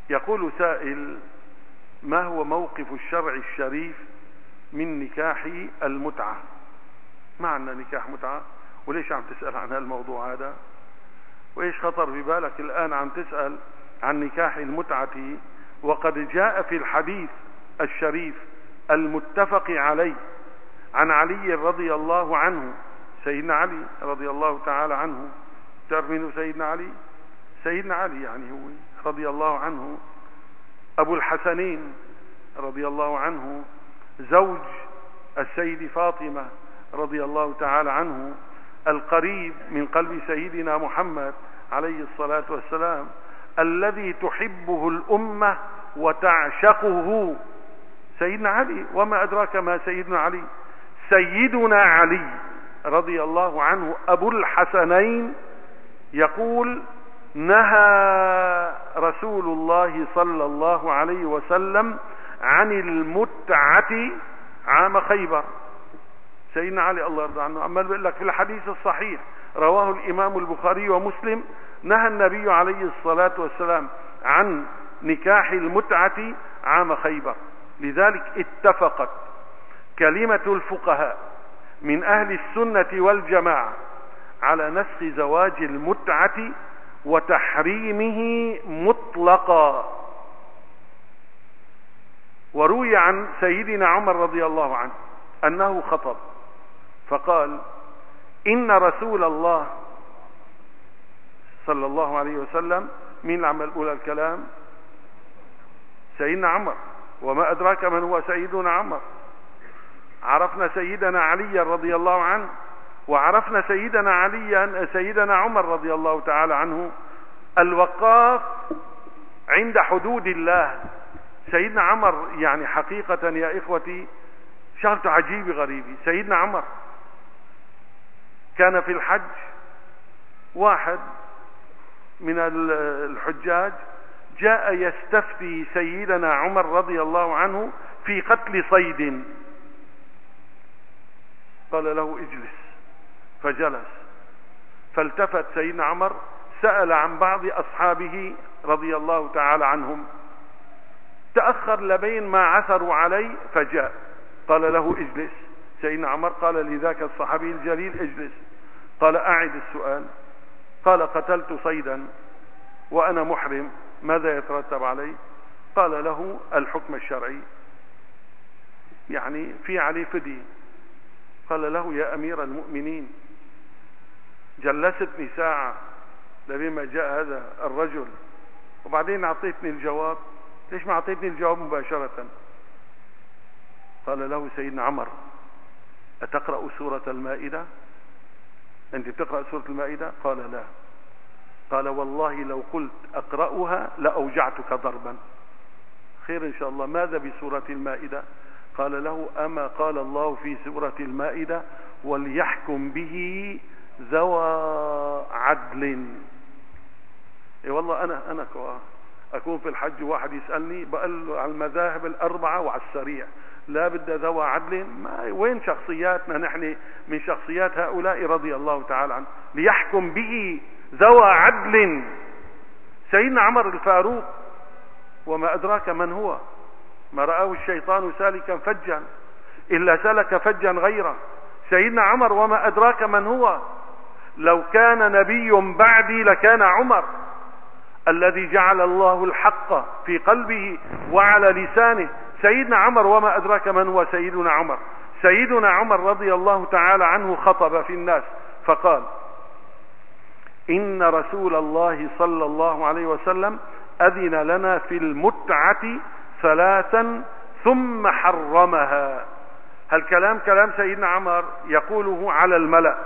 يقول سائل: ما هو موقف الشرع الشريف من نكاح المتعة؟ ما عندنا نكاح متعة، وليش عم تسأل عن هالموضوع هذا؟ وإيش خطر ببالك الآن عم تسأل عن نكاح المتعة، وقد جاء في الحديث الشريف المتفق عليه عن علي رضي الله عنه، سيدنا علي رضي الله تعالى عنه. تعرف منه سيدنا علي؟ سيدنا علي يعني هو رضي الله عنه أبو الحسنين رضي الله عنه، زوج السيد فاطمة رضي الله تعالى عنه، القريب من قلب سيدنا محمد عليه الصلاة والسلام، الذي تحبه الأمة وتعشقه، سيدنا علي. وما أدراك ما سيدنا علي؟ سيدنا علي رضي الله عنه أبو الحسنين يقول: نهى رسول الله صلى الله عليه وسلم عن المتعة عام خيبر. سيدنا علي الله يرضى عنه عمال بيقول لك في الحديث الصحيح رواه الإمام البخاري ومسلم: نهى النبي عليه الصلاة والسلام عن نكاح المتعة عام خيبر. لذلك اتفقت كلمة الفقهاء من أهل السنة والجماعة على نسخ زواج المتعة وتحريمه مطلقا. وروي عن سيدنا عمر رضي الله عنه أنه خطب فقال: إن رسول الله صلى الله عليه وسلم. مين اللي عمل يقول الكلام؟ سيدنا عمر. وما أدراك من هو سيدنا عمر؟ عرفنا سيدنا علي رضي الله عنه، وعرفنا سيدنا عمر رضي الله تعالى عنه الوقاف عند حدود الله. سيدنا عمر يعني حقيقة يا إخوتي شغلته عجيبة غريبة. سيدنا عمر كان في الحج، واحد من الحجاج جاء يستفتي سيدنا عمر رضي الله عنه في قتل صيد، قال له: اجلس. فجلس، فالتفت سيدنا عمر سأل عن بعض أصحابه رضي الله تعالى عنهم، تأخر لبين ما عثروا عليه فجاء قال له: اجلس. سيدنا عمر قال لذاك الصحابي الجليل: اجلس. قال: أعد السؤال. قال: قتلت صيدا وأنا محرم، ماذا يترتب علي؟ قال له: الحكم الشرعي، يعني في عليه فدية. قال له: يا أمير المؤمنين، جلستني ساعة لما جاء هذا الرجل وبعدين أعطيتني الجواب، ليش ما أعطيتني الجواب مباشرة؟ قال له سيدنا عمر: أتقرأ سورة المائدة؟ أنت بتقرأ سورة المائدة؟ قال: لا. قال: والله لو قلت أقرأها لأوجعتك ضربا. خير إن شاء الله، ماذا بسورة المائدة؟ قال له: أما قال الله في سورة المائدة: وليحكم به ذوى عدل. اي والله انا اكون في الحج واحد يسألني بقول له على المذاهب الاربعة وعلى السريع، لا بد ذوى عدل. ما وين شخصياتنا نحن من شخصيات هؤلاء رضي الله تعالى عنه؟ ليحكم به ذوى عدل. سيدنا عمر الفاروق، وما أدراك من هو؟ ما رآه الشيطان سالكا فجا إلا سلك فجا غيره. سيدنا عمر وما أدراك من هو؟ لو كان نبي بعدي لكان عمر، الذي جعل الله الحق في قلبه وعلى لسانه. سيدنا عمر وما أدراك من هو سيدنا عمر؟ سيدنا عمر رضي الله تعالى عنه خطب في الناس فقال: إن رسول الله صلى الله عليه وسلم أذن لنا في المتعة ثلاثا ثم حرمها. هالكلام كلام سيدنا عمر يقوله على الملأ،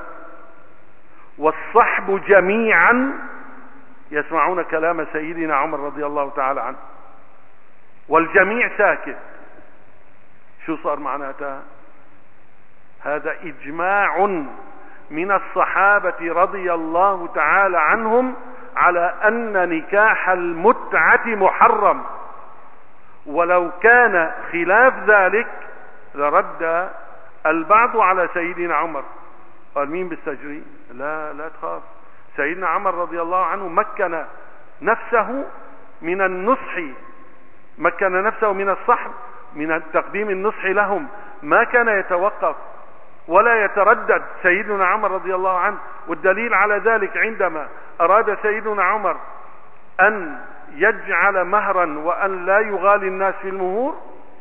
والصحب جميعا يسمعون كلام سيدنا عمر رضي الله تعالى عنه، والجميع ساكت. شو صار معناتها؟ هذا إجماع من الصحابة رضي الله تعالى عنهم على أن نكاح المتعة محرم، ولو كان خلاف ذلك لرد البعض على سيدنا عمر. قال: مين بالسجري؟ لا تخاف. سيدنا عمر رضي الله عنه مكن نفسه من النصح، مكن نفسه من الصحب، من تقديم النصح لهم، ما كان يتوقف ولا يتردد سيدنا عمر رضي الله عنه. والدليل على ذلك عندما أراد سيدنا عمر أن يجعل مهرا وأن لا يغالي الناس في المهور،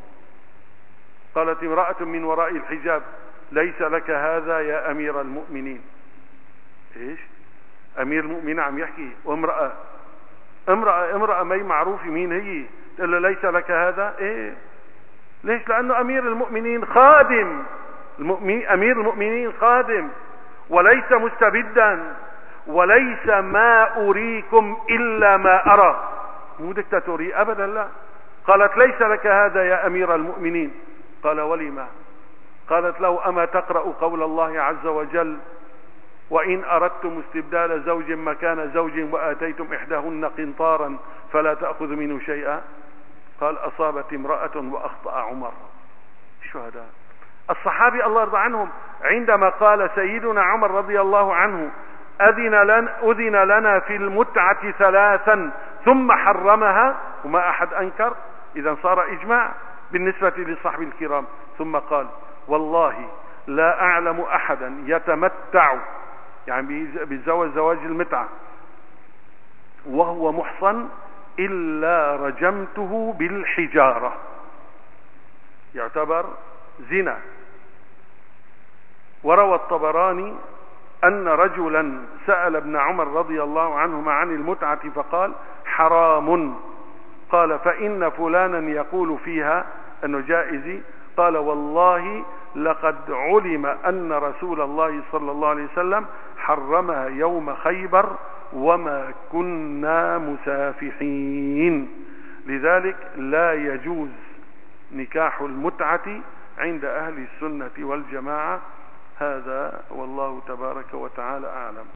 قالت امرأة من وراء الحجاب: ليس لك هذا يا أمير المؤمنين. إيش؟ أمير المؤمنين عم يحكي، وامرأة امرأة مي معروف مين هي، تقول له ليس لك هذا؟ إيه؟ ليش؟ لأنه أمير المؤمنين خادم، أمير المؤمنين خادم وليس مستبدا، وليس ما أريكم إلا ما أرى، مو دكتاتوري أبدا، لا. قالت: ليس لك هذا يا أمير المؤمنين. قال: ولما؟ قالت له: أما تقرأ قول الله عز وجل: وإن أردتم استبدال زوج مكان زوج وآتيتم إحداهن قنطارا فلا تأخذ منه شيئا. قال: أصابت امرأة وأخطأ عمر. شو هذا؟ الصحابي الله يرضى عنهم عندما قال سيدنا عمر رضي الله عنه: أذن لنا في المتعة 3 ثم حرمها، وما أحد أنكر، إذا صار إجماع بالنسبة للصحب الكرام. ثم قال: والله لا أعلم أحدا يتمتع، يعني بالزواج، زواج المتعة، وهو محصن إلا رجمته بالحجارة. يعتبر زنا. وروى الطبراني أن رجلا سأل ابن عمر رضي الله عنهما عن المتعة فقال: حرام. قال: فإن فلانا يقول فيها أنه جائز. قال: والله لقد علم أن رسول الله صلى الله عليه وسلم حرمها يوم خيبر وما كنا مسافحين. لذلك لا يجوز نكاح المتعة عند أهل السنة والجماعة. هذا والله تبارك وتعالى أعلم.